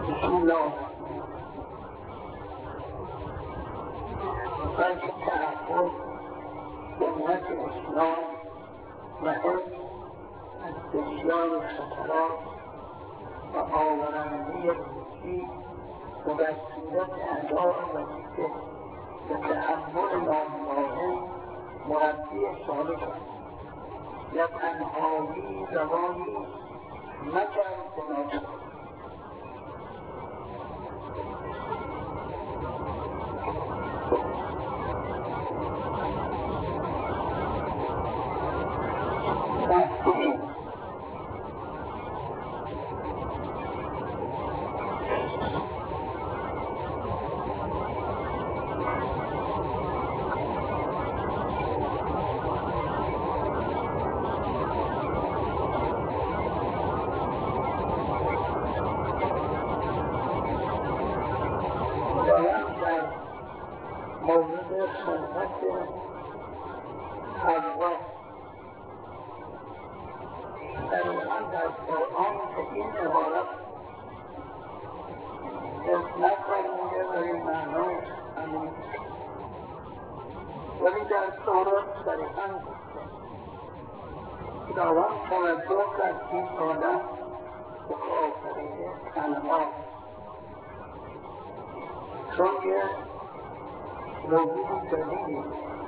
بسم الله بلکه تحفظ سنت اسلام و حفظ از بسیار خطرات و آورندگی روزی و بصیرت اداء وظیفه و تحمل ناملاحظ مربی صالح است و تنهایی روانی مگر گناه مورد صحبت حوا دقیقا در قرآن که این عبارت اطلاق فرموده و این معنای همین ولی در تورات دقیقا خداوند توجه کرد این آدم به آفریده تنها چون که موجود جدیدی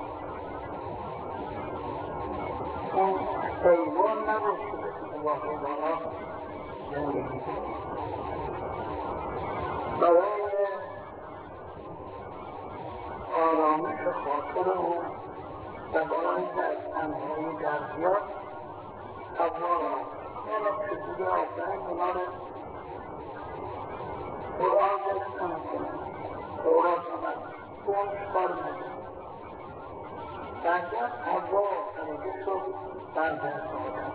اون حیوان نباشده با حیوانات زندگی برای آرامش خاطر او و برای در تنهایی در بیاد حوا را یعنی چجوری آفرین اونا رو قرآن ذکر نمی‌کنه تورات آمد اون کار نشد بعد حوا آفریده شد بر دست آدم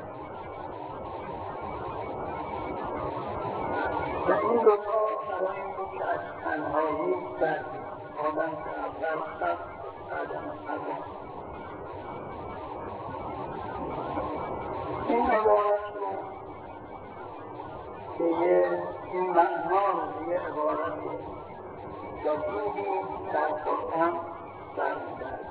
و این دوتا برای این بود که از تنهایی بردید آدم که اول خط بعدم حوا این عبارت رو که این معنا رو به یه عبارت جدیدی در قرآن برمی‌دارد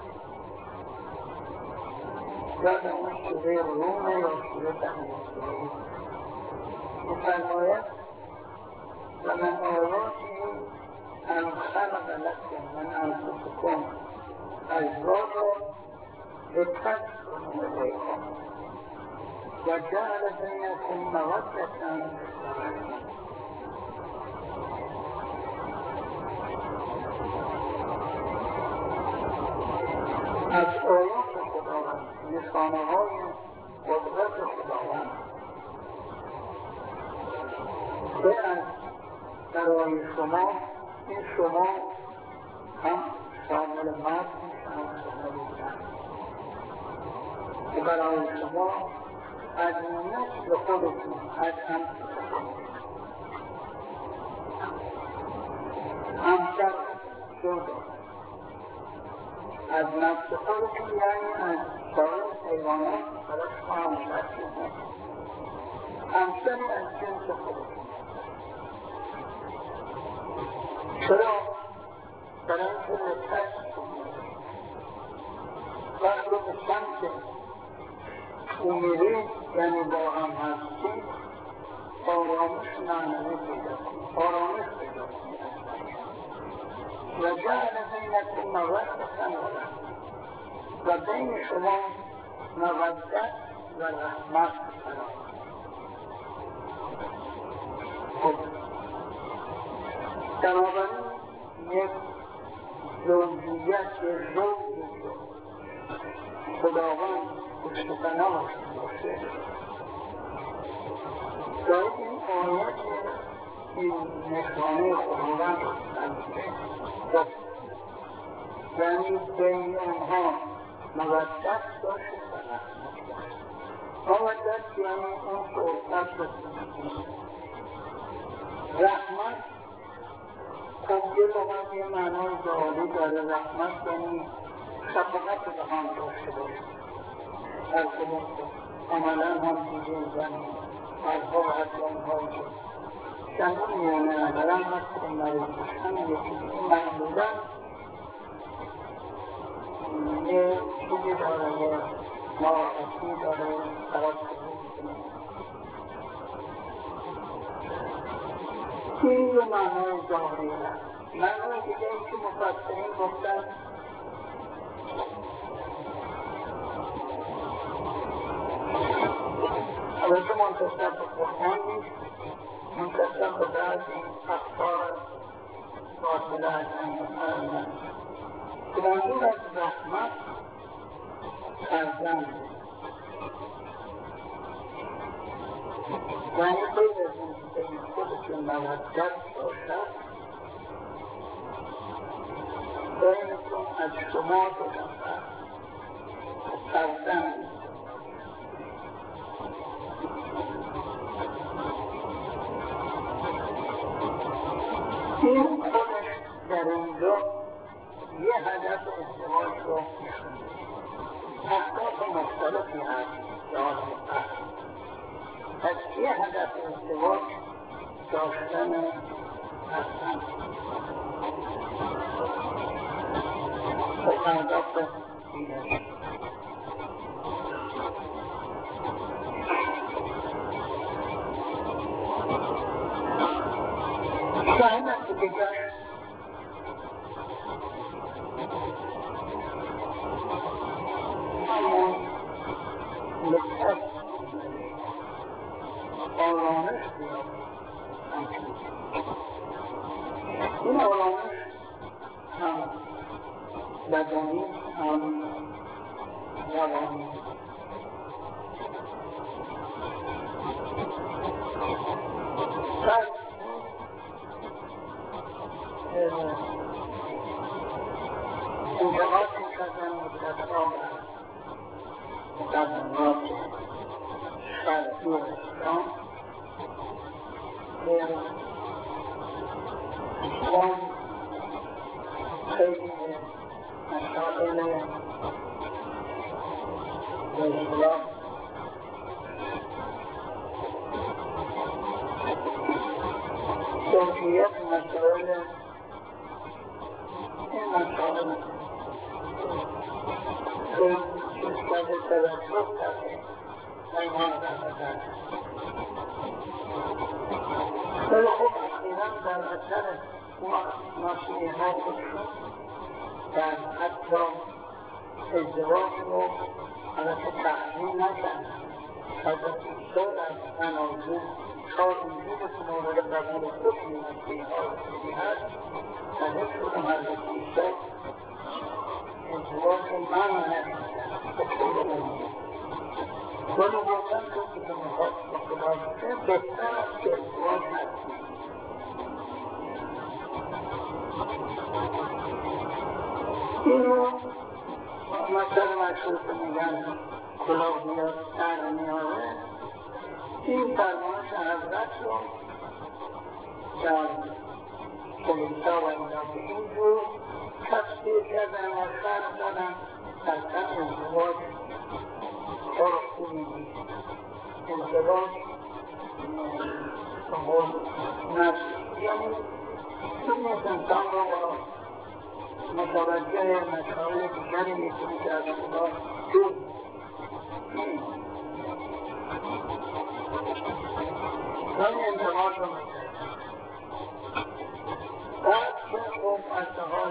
یاد اون سوره روم یا سوره بنی اسرائیل می‌فرماید و من آیاتی ان خلق لکم من انفسکم ازواجا لتسکنوا الیها و جعل بینکم مودة و رحمة از آیات خداوند نشانه‌های قدرت خداوند که از برای شما این شما هم شامل مرد میشه هم شامل زن که برای شما از نسل خودتون از همسر شد از نفس خودتون یعنی از سایر حیوانات برای شما همسر شد همسری از جنس خودتون چرا؟ برای اینکه لطفت وقت رو به سمت امیری یعنی با هم هستید آرامش معنوی پیدا کنید آرامش پیدا کنید و جعل بینکم مودة و رحمة و بین شما مودت و رحمت قرار خب بنابراین یک زوجیت زوجی رو خداوند پشت پناهش باشه شاید این آیت این نشانه خداوند رو خب یعنی بین اونها مودت باشه و رحمت باشه مودت یعنی اون صحبت بسید رحمت خب یه لغت یه معنای ظاهری داره رحمت یعنی شفقت به هم داشته باشه هر کدوم عملا هم دیگه زن مرها و حجم هایی که دندون میونه ندارن وقتی که مریض باشن یکی معمولا یه چیزی داره یه ناراحتی داره خراب کنه. این یه معنای ظاهری هست. معنای دیگه این که مفسرین گفتن البته منتصب به قرآن نیست، منتصب به بعضی اخبار باطله هستند که منظور از رحمت فرزند و این غیر از این که این خودشون مودت باشد بینتون از شما دو نفر فرزند این خودش در اینجا یه هدف ازدواج رو می‌خونه. اهداف مختلفی هست یاد مختلف. پس یه هدف ازدواج داشتن هستن. و اهداف دیگه. فهمت دیگر لطفت آرامش بیاد. این آرامش هم بدنی هم روانی انتقاد می‌کردن مدت‌ها مقدمات شرعی اسلام که اسلام خیلی مسائل به اصطلاح زوجیت مسائل این مسائل که چیزکرده توجه کرده ایمان دارد ولی خب اخیراً در اثر ناشیه ها خودشون در حتی ازدواج رو حالت تحریم نکردن. حضرت عیسی در تنازل شاید وجود که مورد قبول حکمی مسیح ها رسیدی هست و هیچ کدوم حضرت عیسی ازدواج رو منع نکردن ولی واقعا کسی که میخواد با خدا باشه بهتر است که ازدواج نکنه. این رو مثل مشهور که میگن کلاه بیاد سر میاره این فرمایش حضرت رو در کلیسا و اینا که اینجور تصویر کردن و شرح دادن اصلا ازدواج کار خوبی نیست. ازدواج نفس یعنی این نیست انسان رو با متوجه مسائل دیگری میکنی که از خدا دور ولی انتقاد رو میکنی. بعد که خوب از لحاظ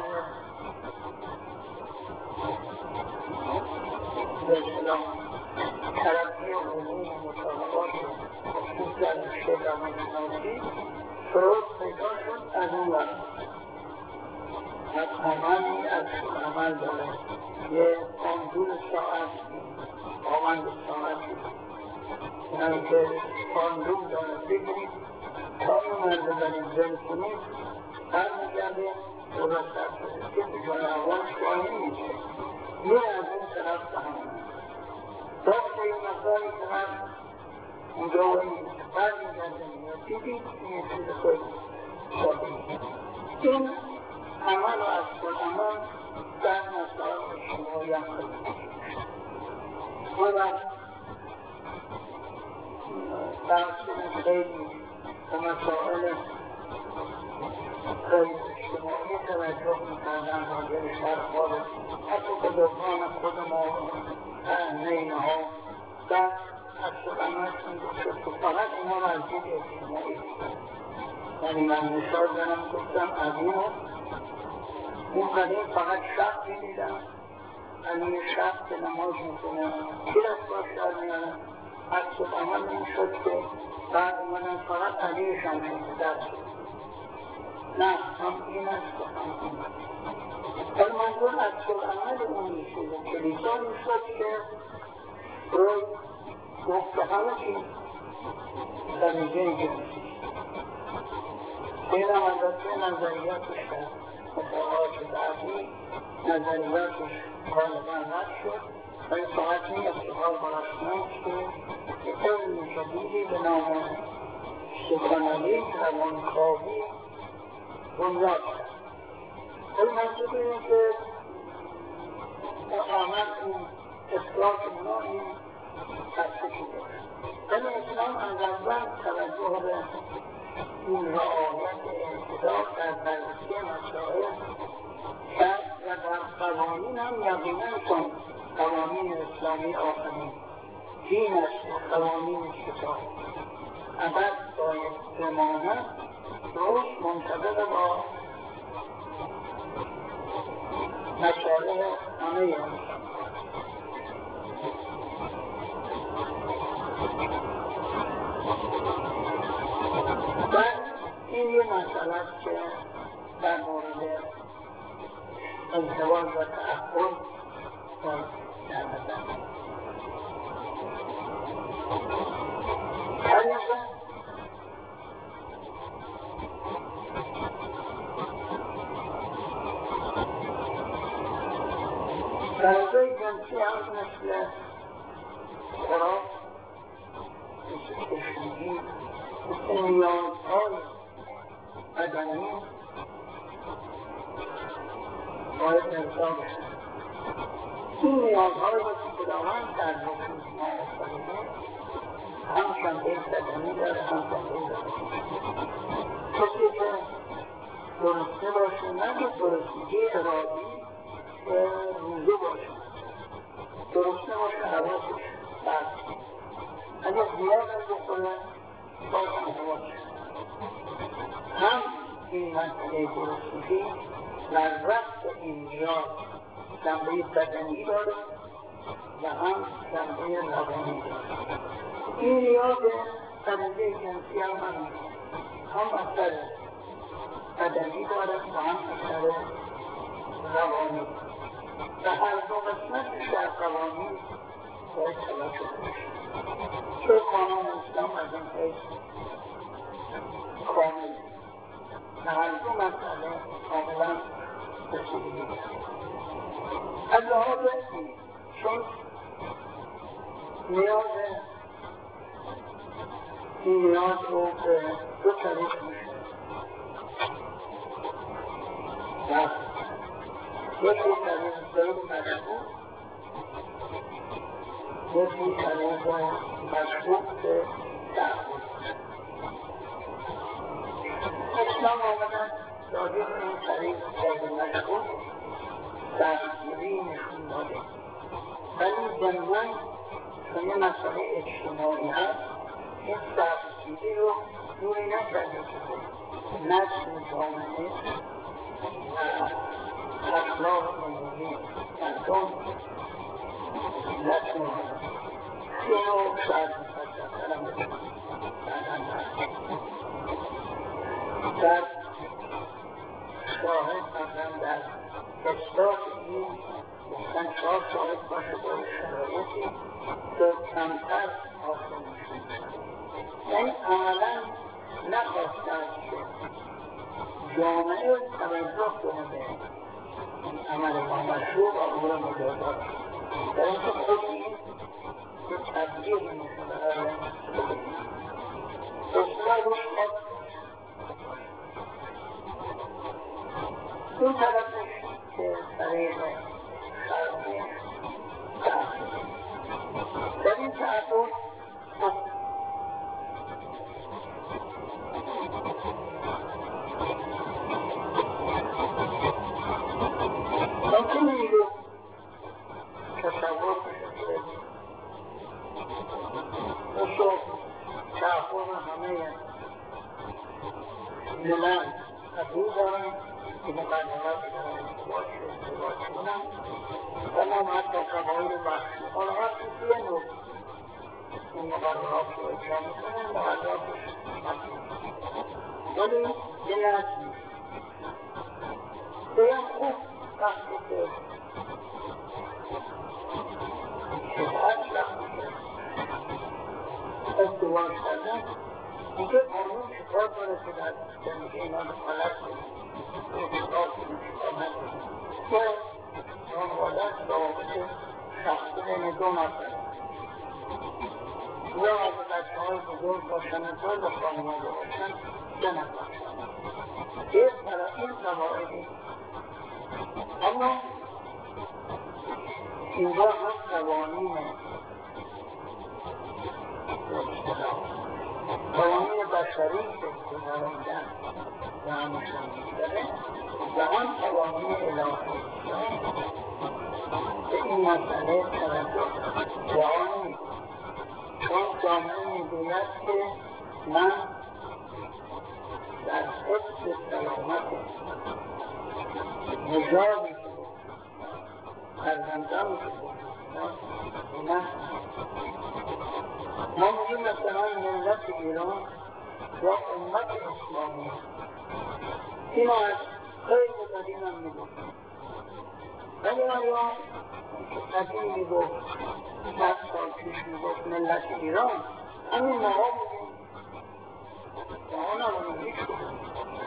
به اصطلاح ترقی علوم و مطالبات خصوص در رشته روانشناسی شروط پیدا شد از اون وقت از عملی از عمل داره یه آنجور ساعت آمند ساعتی یعنی که آنجور داره بگیرید تا این مرده برید زن کنید هر میگرده درستر شده که بجای اولش باید میشه یه از این طرف به همون وقت این مقداری که من اونجا و این بر میگرده دیدید این چیز خیلی شدید این عمل و اصل عمل در مسائل اجتماعی هم خیلی و تحصیل خیلی به مسائل خیلی اجتماعی توجه میکردن راجع به شرق‌ها، حتی به دوران خود ما نینه‌ها و از سخنانشون گفت که فقط اینا رو از دید اجتماعی دیدن. یعنی من مثال زنم گفتم عظیم اون قدیم فقط شب میدیدم، علی شب که نماز میکنه کی دستگاه در میارن عکس عمل میشد که بعد اومدن فقط علی شمشون درست نه هم این است و هم این ولی منظور عکس عمل اون میشود کلیسا میشد که روی گفت که همه چیز دریجه جنسی این هم البته نظریاتش در مطالعات بعدی نظریاتش غالبا رد شد و این فقط این افتخار براشناست که علم جدیدی به نام سخنالیز روانکاوی بنیاد کرد. ولی منظور اینه که آمد این اصلاح اونا این تفسیری داره. ولی اسلام از اول توجه به این رعایت انصداق در بررسی مسائل کرد و در قوانین هم یقینا چون قوانین اسلامی آخرین دین است قوانین کتاب ابد باید بماند درست منطبق با مسائل همه انسان. این یه مسئله است که در مورد ازدواج و تعهد در نظر طریقا ترازوی جنسی هم مثل خوراک مثل کشیدگی مثل نیازهای بدنی باید ارضا بشن. این نیازهای رو که خداوند در وجود ما آفریده هم شنبه بدنی داره هم شنبه داره کسی که درسته باشه نه که درستگی ارادی روزه باشه درسته باشه حواسش برد اگر زیاد هم بخوره باید حواشه هم این مسئله درستگی در رفت این نیاز جنبه بدنی داره و هم جنبه روانی داره. این نیاز درجه جنسی هم اثر بدنی داره و هم اثر روانی و هر دو قسمتش در قوانین باید توجه بشه. چه قانون اسلام از این حیث کامل و هر دو مسئله کاملا رسیدگی داره. از لحاظ چون نیاز این نیاز رو به دو طریق میشه و یکی طریق غیر مشروط یکی طریق مشروط به تعهد. اسلام آمدن راجع به این طریق غیر مشروط دستگیری نشون داده ولی ضمناً چون یه مسئله اجتماعی هست این دستگیری رو دوری نکرده که نسل جامعه و اخلاق عمومی مردم نسل اینو شاید مفصل‌تر هم در شاهد مثلا در اصلاح این گفتن شاه شاهد باشه با شرایطی که کمتر حاصل میشه یعنی عملا نخواستن که جامعه توجه کنه به این عمل نامشروع و امور مجازات در اینکه خود این یه تبدیل میشه برای اصلاح روش اون طرفش که طریق شرقی تعهد در این تعهد همه ملل قبول دارن که مقررات ازدواج کنن تمام حتی قبایل بخشی حالا هر کسی یه نوع این مقررات رو اجرا میکنن مقرراتش ولی یه نظمی بیم خوب وقتی که شبهت وقتی که ازدواج کردن دیگه قانون چطور داره که در زندگی اینا رو غلط کنید اعتقاد کنید که خانواده روابط شخصی بین دو نفر یا اگه بچه‌های بزرگ باشن دو تا خانواده باشن سه نفر این قواعدی اما اینجا هم قوانین بشری که گذراندن و همشون می‌داره و هم قوانین الهی به این مسئله توجه جهان نیست چون جامعه می‌گوید که من در حفظ سلامت نژادی که فرزندانی که ما میگیم مثلا ملت ایران یا امت اسلامی این از خیلی قدیم هم میگم ولی آیا قدیم میگفت 100 سال پیش میگفت ملت ایران همین ماها بودیم ماها نبودیم هیچ بودیم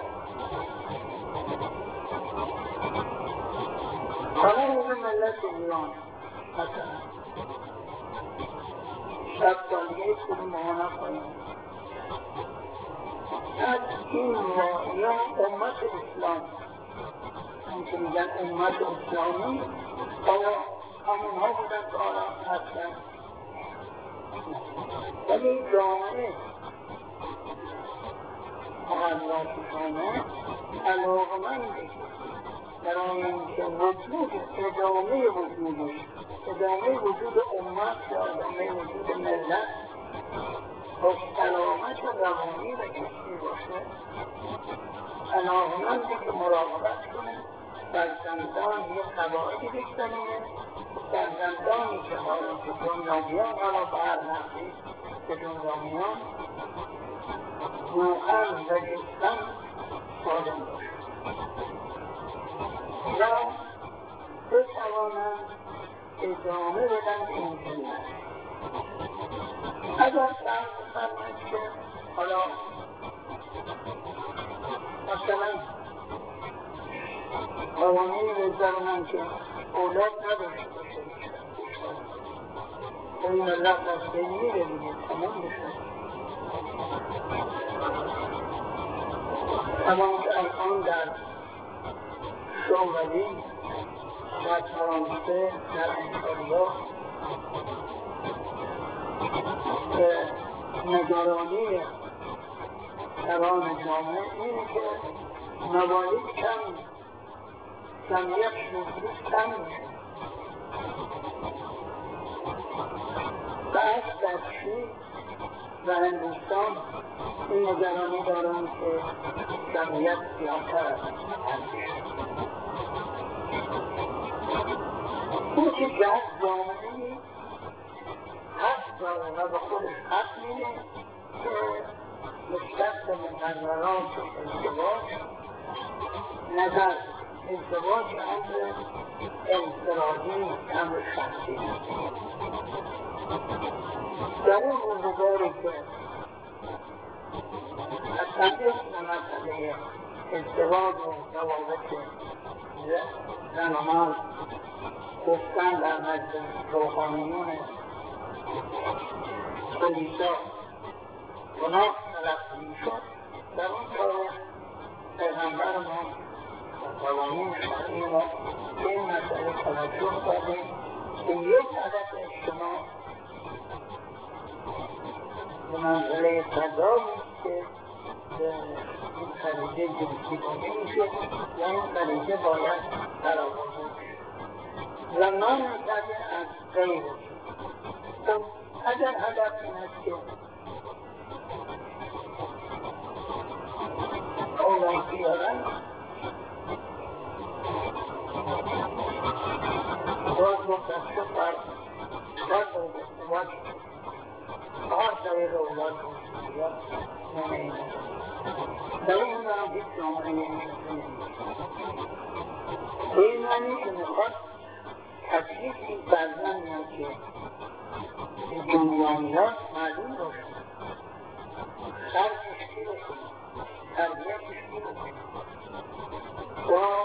حالا میگه ملت ایران مثلا 100 سال دیگه کدوم ماها نکنیم از این یا امت اسلام این که میگن امت اسلامی آیا همونها بودن که آیا هستن ولی جامعه مقررات جامعه علاقمنده برای اینکه ادامه وجود امت یا ادامه وجود ملت با سلامت روانی و جسمی باشه علاقمنده که مراقبت کنه فرزندان یه قواعدی بگذاریم فرزندانی که حالا که دنیا میان حالا به هر نحوی که دنیا میان روحاً و جسماً سالم باشه و بتوانند ادامه بدن به این ملت اگر فرض بفرمایید که حالا مثلا قوانین بگذارند که اولاد نداشته باشه این ملت از بین میره دیگه تمام بشه اما که الان در شوروی در فرانسه در ایتالیا که نگرانی سران جامعه اینه که موالید کمیت شکلی کم میشه بعد در چین و هندوستان این نگرانی دارن که کمیت زیادتر از اون که جهت جامعه حق داره و به خودش حق میده که نسبت به مقررات ازدواج نظر ازدواج امر انفرادی امر شخصی در این روزگاری که اصلا اسم مسئله ازدواج و روابط زن و مرد گفتن در نزد روحانیون کلیسا گناه تلقی میشد در اون کار پیغمبر ما و قوانین شرعی ما به این مسئله توجه کردیم که یک هدف اجتماع به منزله تضادی که به این خریده جنسی داده میشه و این خریده باید برآورده میشه و نامنتظر از غیرش. خب اگر هدف این است که دارن باز متاسف بر فرد و ازدواج 4 دقیقه اولاد یا نمینه در این هم هیچ جامعه نمیشه به این معنی که میخواد تکلیف این فرزند که دنیا میاد معلوم باشه خرجش چی بکنه تربیتش چی بکنه با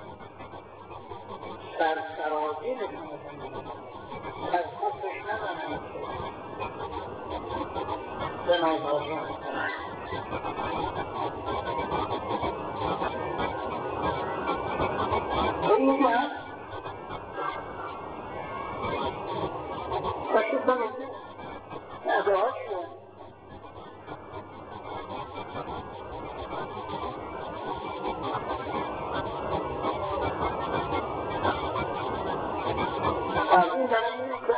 سرسرازی بکنه از خودش ندارن که جنازازی میکنن این هم کسی بمید ندهاش شد از این برای اینه که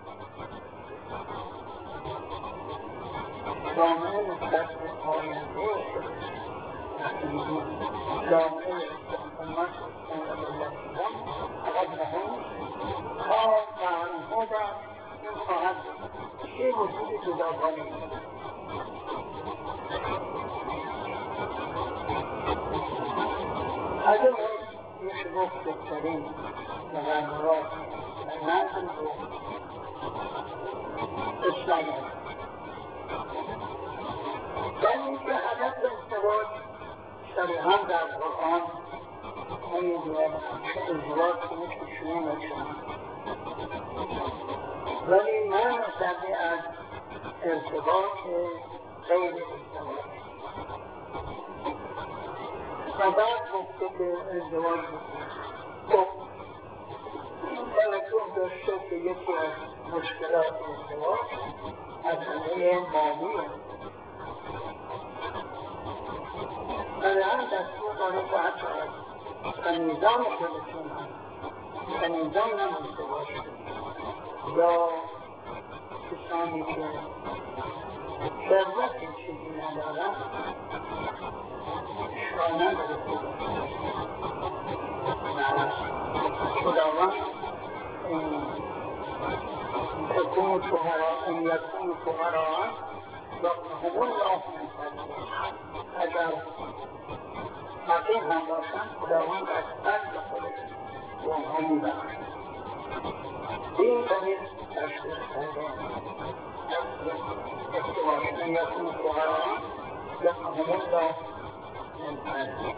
جامعه مستقبل آینده جامعه امت ملتیان فقط مهم تا قرنها در این خواهد چه وجود جداگانه اگر میشه گفت بهترین مقررات و نظم رو اسلام است در اینکه هدف ازدواج صریحا در قرآن نمی‌گوید که ازدواج کنید که شما نشون ولی من مصدی از ارتباط غیر ازدواج و بعد گفته که ازدواج خب توجه داشته که یکی از مشکلات ازدواج مسئله مالیه ولی هم دستور داره که حتی از کنیزان خودشون هم کنیزان هم ازدواج یا کسانی که ثروت چیزی ندارن اشکال نداره خداوند تکون فقراء ان یکونوا فقراء یغنیهم الله من فضله اگر فقیر هم باشن خداوند از فضل خودش به آنها میبخشد این طریق تشخیص کرده ازدواج ان یکونوا فقراء یغنیهم الله من فضله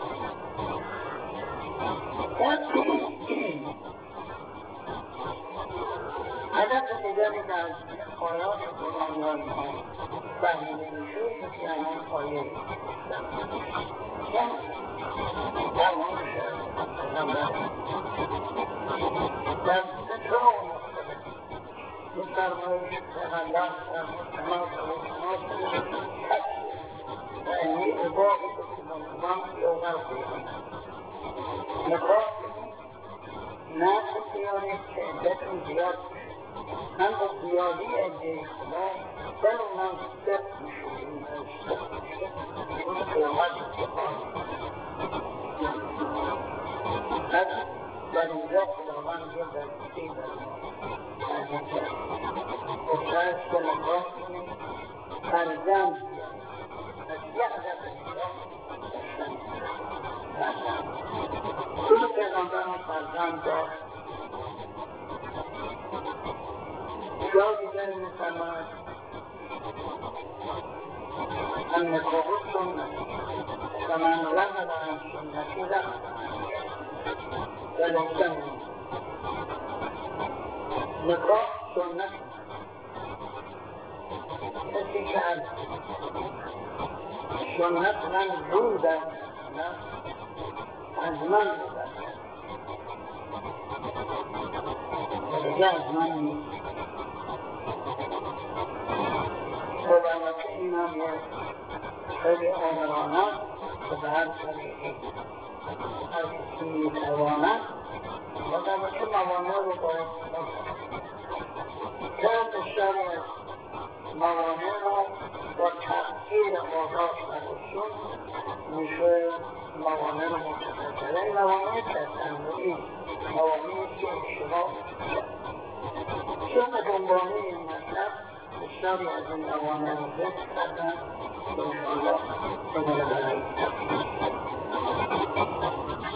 هدف دیگری که از آیات قرآنی ها فهمیده میشه مثل همون آیه فرمان پیغمبر در ذکرها مختلف این فرمایش پیغمبر در مستماس و اینی عباقی که منظم یومر خیلی نکاح نه بسیاری که عدتون زیاد هم با زیادی عده خدا در اونم سخت میشه اون قیامت اتفاق پس در اینجا خداوند رو در سی در ما گفته است که نگاه کنیم فرزند از یه هدف نگاه کل پیغمبر هم فرزند داشت جا دیگر می‌فرماید النکاح سنت و من رغب عن سنتی رغب ولکن نکاح سنت کسی که از سنت من رو در از من رو در دیگه از من نیست البته این هم یه خیلی آمرانه که به هر طریقی هر کسی میتواند و البته موانع رو باید که بسیاری از موانع رو با تغییر آغاز و رسول میشه موانع رو مرتفع کرد. این موانع تصنعی، موانعی که اشتباه چون دنباله این مطلب بسیاری از این موانع رو ذکر کردن که انشاءالله به ملاحظه